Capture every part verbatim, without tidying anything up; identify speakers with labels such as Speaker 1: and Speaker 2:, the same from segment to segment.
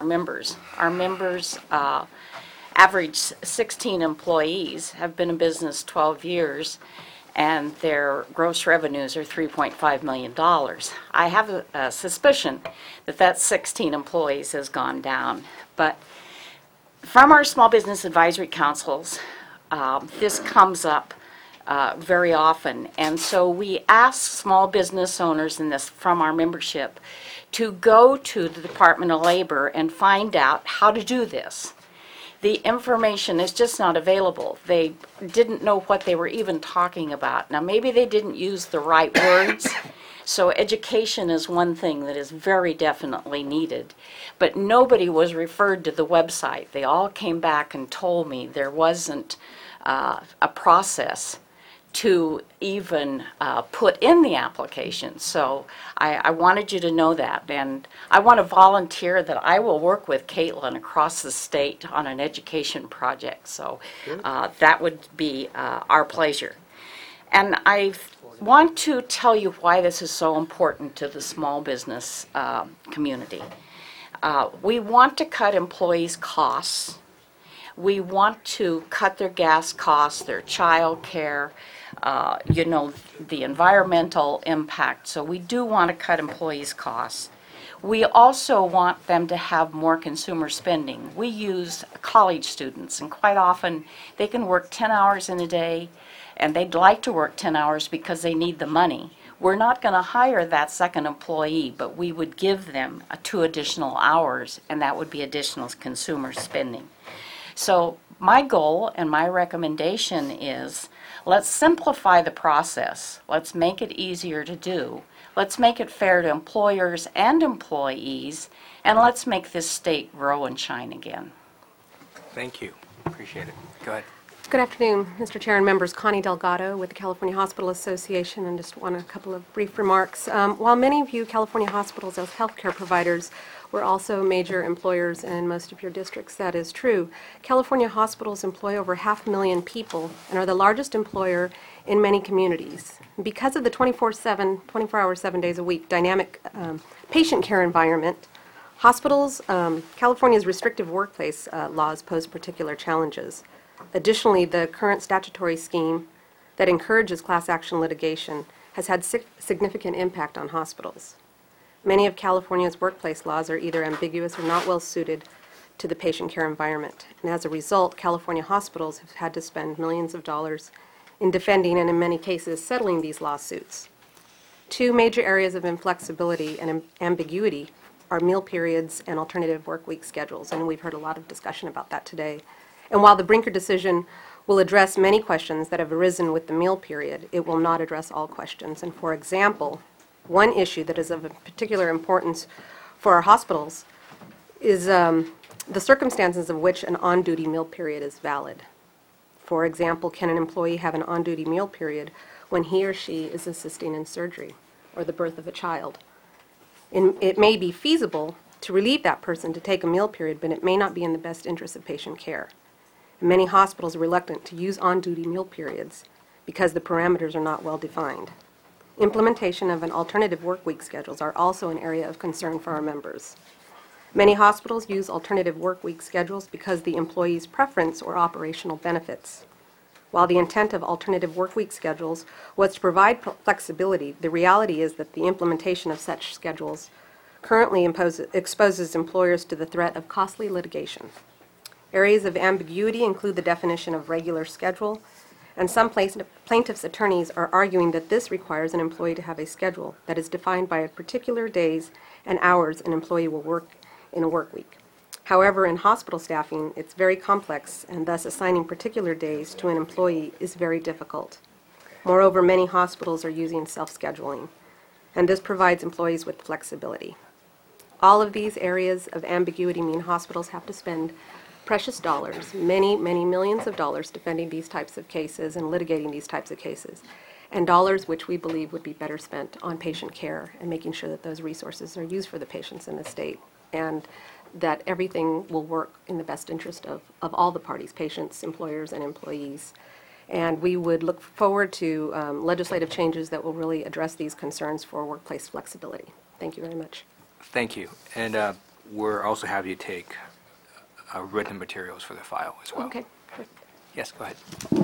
Speaker 1: members. Our members uh, average sixteen employees, have been in business twelve years, and their gross revenues are three point five million dollars. I have a, a suspicion that that sixteen employees has gone down. But from our small business advisory councils, um, this comes up uh, very often. And so we ask small business owners in this from our membership to go to the Department of Labor and find out how to do this. The information is just not available. They didn't know what they were even talking about. Now, maybe they didn't use the right words. So education is one thing that is very definitely needed. But nobody was referred to the website. They all came back and told me there wasn't uh, a process to even uh, put in the application. So I, I wanted you to know that. And I want to volunteer that I will work with Caitlin across the state on an education project. So uh, that would be uh, our pleasure. And I want to tell you why this is so important to the small business uh, community. Uh, we want to cut employees' costs. We want to cut their gas costs, their child care, uh, you know, the environmental impact. So we do want to cut employees' costs. We also want them to have more consumer spending. We use college students, and quite often they can work ten hours in a day, and they'd like to work ten hours because they need the money. We're not going to hire that second employee, but we would give them uh, two additional hours, and that would be additional consumer spending. So my goal and my recommendation is, let's simplify the process. Let's make it easier to do. Let's make it fair to employers and employees, and let's make this state grow and shine again.
Speaker 2: Thank you. Appreciate it. Go ahead.
Speaker 3: Good afternoon, Mister Chair and members. Connie Delgado with the California Hospital Association, and just want a couple of brief remarks. Um, while many view California hospitals as healthcare providers, we're also major employers in most of your districts. That is true. California hospitals employ over half a million people and are the largest employer in many communities. Because of the twenty-four seven, twenty-four hours, seven days a week dynamic um, patient care environment, hospitals, um, California's restrictive workplace uh, laws pose particular challenges. Additionally, the current statutory scheme that encourages class action litigation has had sig- significant impact on hospitals. Many of California's workplace laws are either ambiguous or not well suited to the patient care environment. And as a result, California hospitals have had to spend millions of dollars in defending and in many cases settling these lawsuits. Two major areas of inflexibility and am- ambiguity are meal periods and alternative work week schedules, and we've heard a lot of discussion about that today. And while the Brinker decision will address many questions that have arisen with the meal period, it will not address all questions. And for example, one issue that is of particular importance for our hospitals is um, the circumstances of which an on-duty meal period is valid. For example, can an employee have an on-duty meal period when he or she is assisting in surgery or the birth of a child? In, it may be feasible to relieve that person to take a meal period, but it may not be in the best interest of patient care. Many hospitals are reluctant to use on-duty meal periods because the parameters are not well defined. Implementation of an alternative work week schedules are also an area of concern for our members. Many hospitals use alternative work week schedules because the employee's preference or operational benefits. While the intent of alternative work week schedules was to provide flexibility, the reality is that the implementation of such schedules currently imposes, exposes employers to the threat of costly litigation. Areas of ambiguity include the definition of regular schedule, and some plaintiffs' attorneys are arguing that this requires an employee to have a schedule that is defined by a particular days and hours an employee will work in a work week. However, in hospital staffing, it's very complex, and thus assigning particular days to an employee is very difficult. Moreover, many hospitals are using self-scheduling, and this provides employees with flexibility. All of these areas of ambiguity mean hospitals have to spend precious dollars, many, many millions of dollars defending these types of cases and litigating these types of cases, and dollars which we believe would be better spent on patient care and making sure that those resources are used for the patients in the state, and that everything will work in the best interest of, of all the parties, patients, employers, and employees. And we would look forward to um, legislative changes that will really address these concerns for workplace flexibility. Thank you very much.
Speaker 2: Thank you. And uh, we're also have you take uh, written materials for the file as well.
Speaker 3: Okay.
Speaker 2: Yes, go ahead.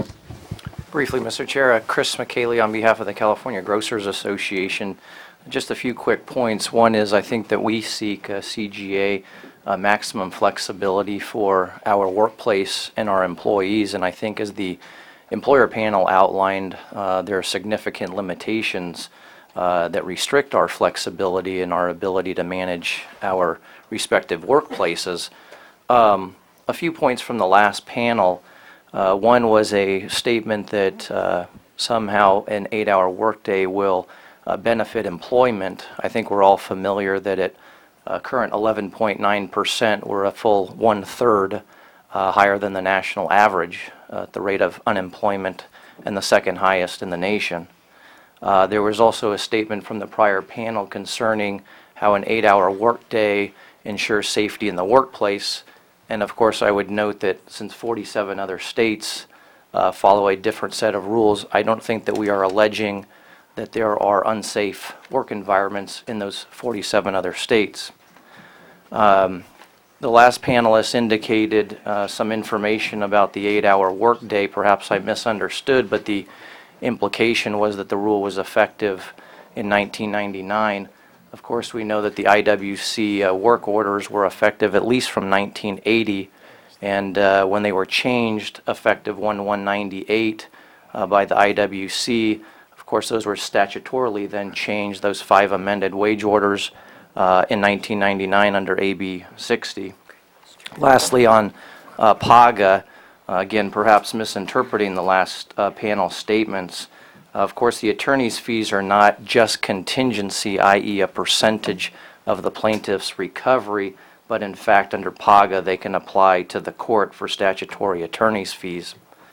Speaker 4: Briefly, Mister Chair, uh, Chris McKaylee on behalf of the California Grocers Association. Just a few quick points. One is I think that we seek uh, C G A uh, maximum flexibility for our workplace and our employees, and I think as the employer panel outlined, uh, there are significant limitations uh, that restrict our flexibility and our ability to manage our respective workplaces. Um, a few points from the last panel. Uh, one was a statement that uh, somehow an eight-hour workday will uh, benefit employment. I think we're all familiar that at uh, current eleven point nine percent, we're a full one-third uh, higher than the national average uh, at the rate of unemployment and the second highest in the nation. Uh, there was also a statement from the prior panel concerning how an eight-hour workday ensures safety in the workplace. And of course, I would note that since forty-seven other states uh, follow a different set of rules, I don't think that we are alleging that there are unsafe work environments in those forty-seven other states. Um, the last panelist indicated uh, some information about the eight-hour workday. Perhaps I misunderstood, but the implication was that the rule was effective in nineteen ninety-nine. Of course, we know that the I W C uh, work orders were effective at least from nineteen eighty, and uh, when they were changed effective one one ninety-eight uh, by the I W C, of course, those were statutorily then changed, those five amended wage orders uh, in nineteen ninety-nine under A B sixty. Lastly, on uh, PAGA, uh, again, perhaps misinterpreting the last uh, panel statements. Of course, the attorney's fees are not just contingency, that is a percentage of the plaintiff's recovery, but in fact, under PAGA, they can apply to the court for statutory attorney's fees.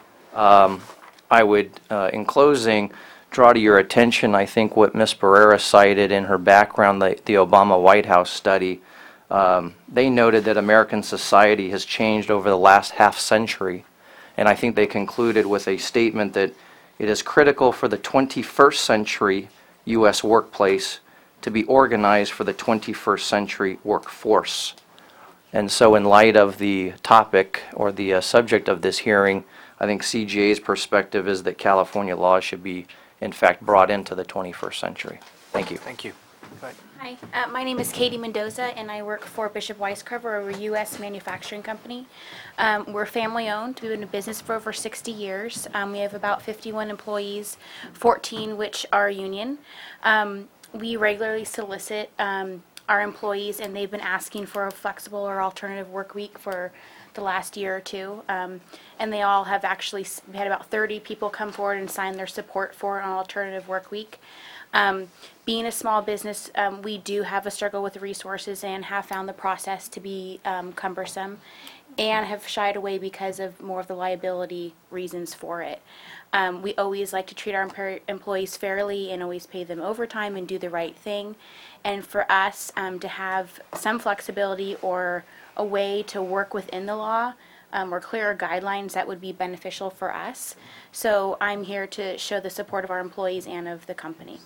Speaker 4: Um, I would, uh, in closing, draw to your attention, I think, what Miz Pereira cited in her background, the, the Obama White House study. Um, they noted that American society has changed over the last half century, and I think they concluded with a statement that it is critical for the twenty-first century U S workplace to be organized for the twenty-first century workforce. And so in light of the topic or the uh, subject of this hearing, I think C G A's perspective is that California law should be, in fact, brought into the twenty-first century. Thank you.
Speaker 2: Thank you. Go ahead.
Speaker 5: Hi, uh, my name is Katie Mendoza, and I work for Bishop Weiscarver. We're a U S manufacturing company. Um, we're family-owned. We've been in business for over sixty years. Um, we have about fifty-one employees, fourteen which are union. Um, we regularly solicit um, our employees, and they've been asking for a flexible or alternative work week for the last year or two. Um, and they all have actually, we had about thirty people come forward and sign their support for an alternative work week. Um, being a small business, um, we do have a struggle with resources and have found the process to be um, cumbersome and have shied away because of more of the liability reasons for it. Um, we always like to treat our emp- employees fairly and always pay them overtime and do the right thing. And for us um, to have some flexibility or a way to work within the law um, or clearer guidelines, that would be beneficial for us. So I'm here to show the support of our employees and of the company.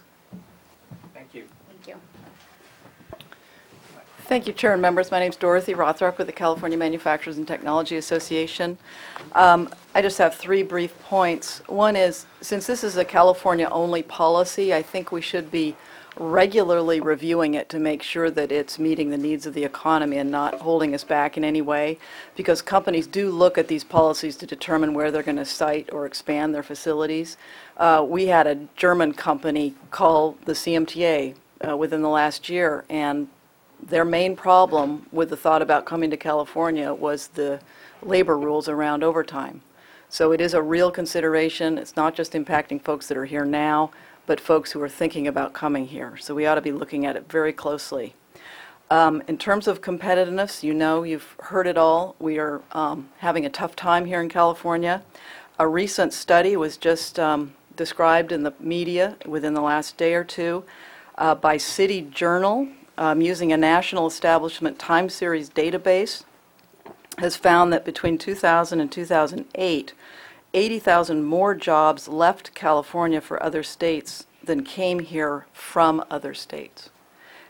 Speaker 2: Thank you.
Speaker 5: Thank you.
Speaker 6: Thank you, Chair and members. My name is Dorothy Rothrock with the California Manufacturers and Technology Association. Um, I just have three brief points. One is, since this is a California-only policy, I think we should be regularly reviewing it to make sure that it's meeting the needs of the economy and not holding us back in any way, because companies do look at these policies to determine where they're going to site or expand their facilities. Uh, we had a German company call the C M T A uh, within the last year, and their main problem with the thought about coming to California was the labor rules around overtime. So it is a real consideration. It's not just impacting folks that are here now, but folks who are thinking about coming here. So we ought to be looking at it very closely. Um, in terms of competitiveness, you know, you've heard it all. We are um, having a tough time here in California. A recent study was just um, described in the media within the last day or two uh, by City Journal, um, using a National Establishment Time Series database, has found that between two thousand and two thousand eight, eighty thousand more jobs left California for other states than came here from other states.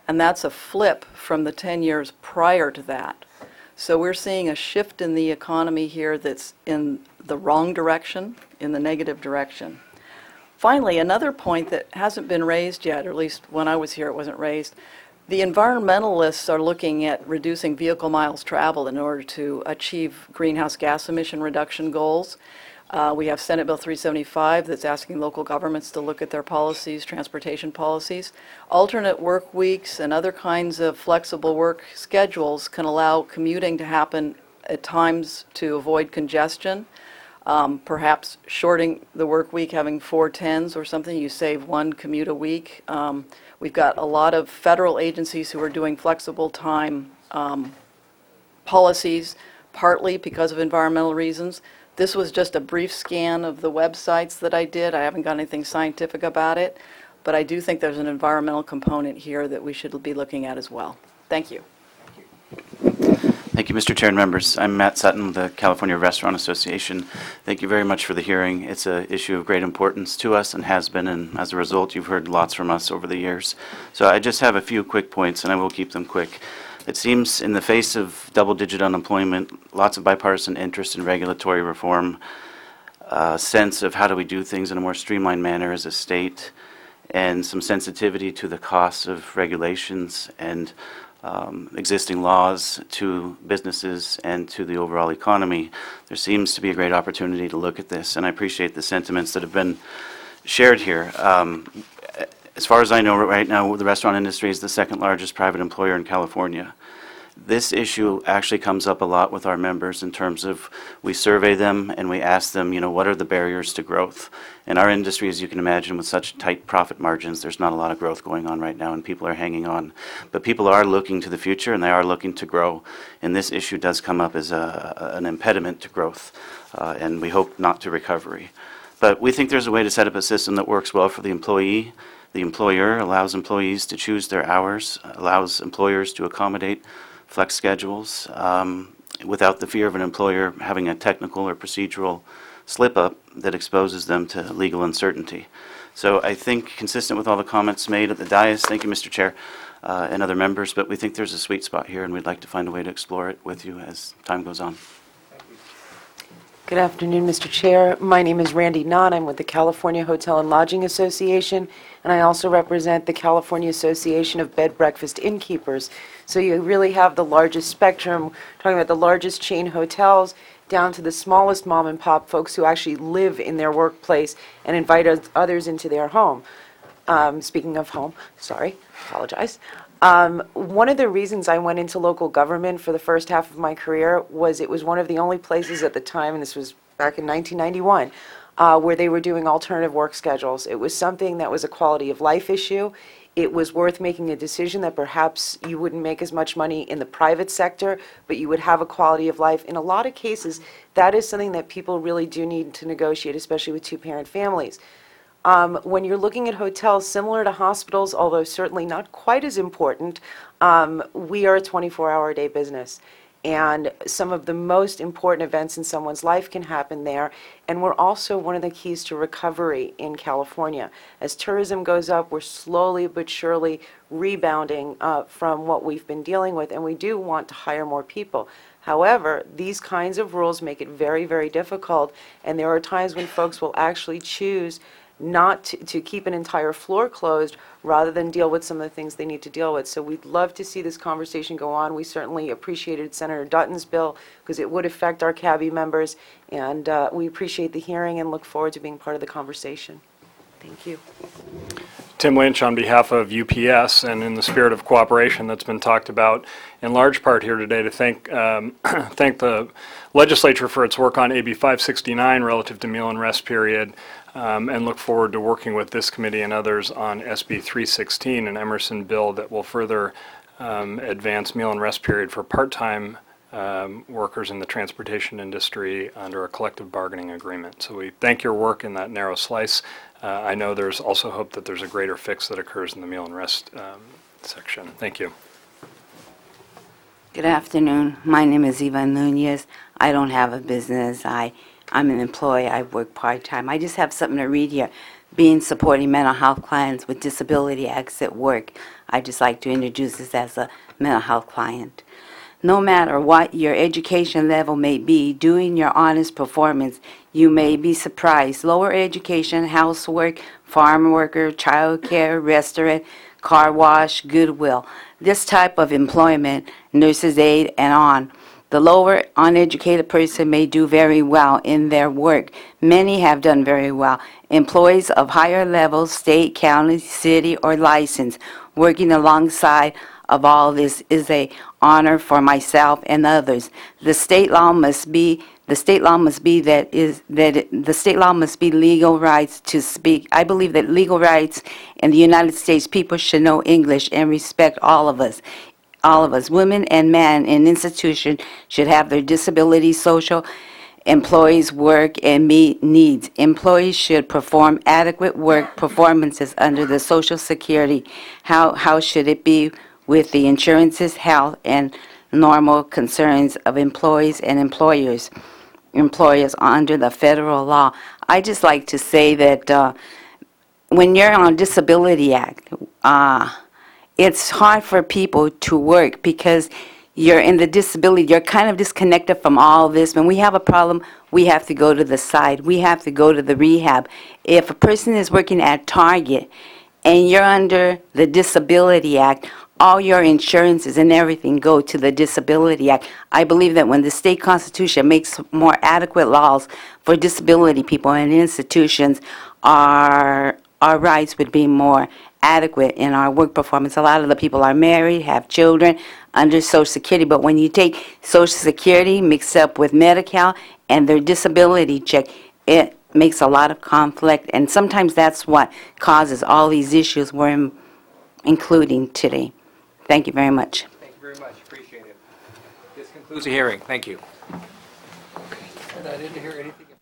Speaker 6: and that's a flip from the ten years prior to that. So we're seeing a shift in the economy here that's in the wrong direction, in the negative direction. Finally, another point that hasn't been raised yet, or at least when I was here it wasn't raised, the environmentalists are looking at reducing vehicle miles traveled in order to achieve greenhouse gas emission reduction goals. Uh, we have Senate Bill three seventy-five that's asking local governments to look at their policies, transportation policies. Alternate work weeks and other kinds of flexible work schedules can allow commuting to happen at times to avoid congestion. Um, perhaps shorting the work week, having four tens or something, you save one commute a week. Um, we've got a lot of federal agencies who are doing flexible time um, policies, partly because of environmental reasons. This was just a brief scan of the websites that I did. I haven't got anything scientific about it, but I do think there's an environmental component here that we should be looking at as well. Thank you.
Speaker 7: Thank you, Mister Chair and members. I'm Matt Sutton with the California Restaurant Association. Thank you very much for the hearing. It's an issue of great importance to us and has been, and as a result, you've heard lots from us over the years. So I just have a few quick points, and I will keep them quick. It seems in the face of double-digit unemployment, lots of bipartisan interest in regulatory reform, a sense of how do we do things in a more streamlined manner as a state, and some sensitivity to the costs of regulations and um, existing laws to businesses and to the overall economy. There seems to be a great opportunity to look at this, and I appreciate the sentiments that have been shared here. Um, As far as I know, right now, the restaurant industry is the second largest private employer in California. This issue actually comes up a lot with our members in terms of we survey them and we ask them, you know, what are the barriers to growth? In our industry, as you can imagine, with such tight profit margins, there's not a lot of growth going on right now, and people are hanging on. But people are looking to the future, and they are looking to grow. And this issue does come up as a, an impediment to growth, uh, and we hope not to recovery. But we think there's a way to set up a system that works well for the employee. The employer allows employees to choose their hours, allows employers to accommodate flex schedules um, without the fear of an employer having a technical or procedural slip-up that exposes them to legal uncertainty. So I think, consistent with all the comments made at the dais, thank you, Mister Chair, uh, and other members, but we think there's a sweet spot here, and we'd like to find a way to explore it with you as time goes on.
Speaker 8: Good afternoon, Mister Chair. My name is Randy Knott. I'm with the California Hotel and Lodging Association, and I also represent the California Association of Bed Breakfast Innkeepers. So you really have the largest spectrum, talking about the largest chain hotels down to the smallest mom and pop folks who actually live in their workplace and invite oth- others into their home. Um, speaking of home, sorry, apologize. Um, one of the reasons I went into local government for the first half of my career was it was one of the only places at the time, and this was back in nineteen ninety-one, uh, where they were doing alternative work schedules. It was something that was a quality of life issue. It was worth making a decision that perhaps you wouldn't make as much money in the private sector, but you would have a quality of life. In a lot of cases, that is something that people really do need to negotiate, especially with two-parent families. Um, when you're looking at hotels similar to hospitals, although certainly not quite as important, um, we are a twenty-four hour a day business. And some of the most important events in someone's life can happen there. And we're also one of the keys to recovery in California. As tourism goes up, we're slowly but surely rebounding uh, from what we've been dealing with, and we do want to hire more people. However, these kinds of rules make it very, very difficult, and there are times when folks will actually choose not to, to keep an entire floor closed rather than deal with some of the things they need to deal with. So we'd love to see this conversation go on. We certainly appreciated Senator Dutton's bill because it would affect our CABI members, and uh, we appreciate the hearing and look forward to being part of the conversation. Thank you.
Speaker 9: Tim Lynch on behalf of U P S, and in the spirit of cooperation that's been talked about in large part here today, to thank um, thank the legislature for its work on A B five sixty-nine relative to meal and rest period, um, and look forward to working with this committee and others on S B three sixteen, an Emerson bill that will further um, advance meal and rest period for part-time um, workers in the transportation industry under a collective bargaining agreement. So we thank your work in that narrow slice. Uh, I know there's also hope that there's a greater fix that occurs in the meal and rest um, section. Thank you.
Speaker 10: Good afternoon. My name is Eva Nunez. I don't have a business. I, I'm an employee. I work part-time. I just have something to read here. being supporting mental health clients with disability acts at work. I just like to introduce this as a mental health client. No matter what your education level may be, doing your honest performance, you may be surprised. Lower education, housework, farm worker, childcare, restaurant, car wash, Goodwill. This type of employment, nurse's aide, and on. The lower uneducated person may do very well in their work. Many have done very well. Employees of higher levels, state, county, city, or license, working alongside of all this is a honor for myself and others. The state law must be the state law must be that is that it, the state law must be legal rights to speak. I believe that legal rights in the United States, people should know English and respect all of us. All of us, women and men in institution, should have their disability, social, employees work and meet needs. Employees should perform adequate work performances under the Social Security. How how should it be with the insurances, health, and normal concerns of employees and employers, employers under the federal law? I just like to say that uh, when you're on Disability Act, uh, it's hard for people to work because you're in the disability, you're kind of disconnected from all this. When we have a problem, we have to go to the side. We have to go to the rehab. If a person is working at Target and you're under the Disability Act, all your insurances and everything go to the Disability Act. I believe that when the state constitution makes more adequate laws for disability people and institutions, our, our rights would be more adequate in our work performance. A lot of the people are married, have children under Social Security, but when you take Social Security mixed up with Medi-Cal and their disability check, it makes a lot of conflict, and sometimes that's what causes all these issues we're in, including today. Thank you very much.
Speaker 2: Thank you very much. Appreciate it. This concludes the hearing. Thank you.
Speaker 4: And I didn't hear anything.